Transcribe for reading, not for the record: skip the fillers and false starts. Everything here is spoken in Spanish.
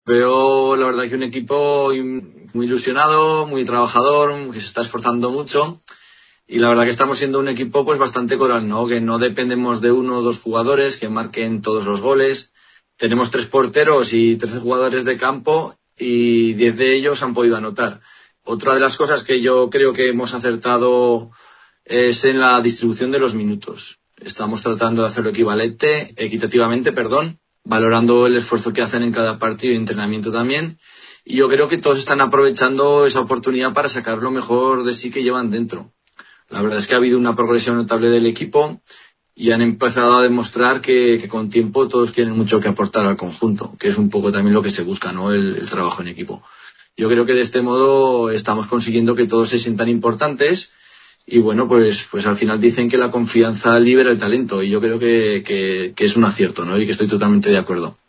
Veo, la verdad, que un equipo muy ilusionado, muy trabajador, que se está esforzando mucho. Y la verdad que estamos siendo un equipo pues bastante coral, ¿no? Que no dependemos de uno o dos jugadores que marquen todos los goles. Tenemos 3 porteros y 13 jugadores de campo y 10 de ellos han podido anotar. Otra de las cosas que yo creo que hemos acertado es en la distribución de los minutos. Estamos tratando de hacerlo equitativamente, valorando el esfuerzo que hacen en cada partido y entrenamiento también. Y yo creo que todos están aprovechando esa oportunidad para sacar lo mejor de sí que llevan dentro. La verdad es que ha habido una progresión notable del equipo y han empezado a demostrar que con tiempo todos tienen mucho que aportar al conjunto, que es un poco también lo que se busca, ¿no? El trabajo en equipo. Yo creo que de este modo estamos consiguiendo que todos se sientan importantes y bueno, pues al final dicen que la confianza libera el talento y yo creo que es un acierto, ¿no? Y que estoy totalmente de acuerdo.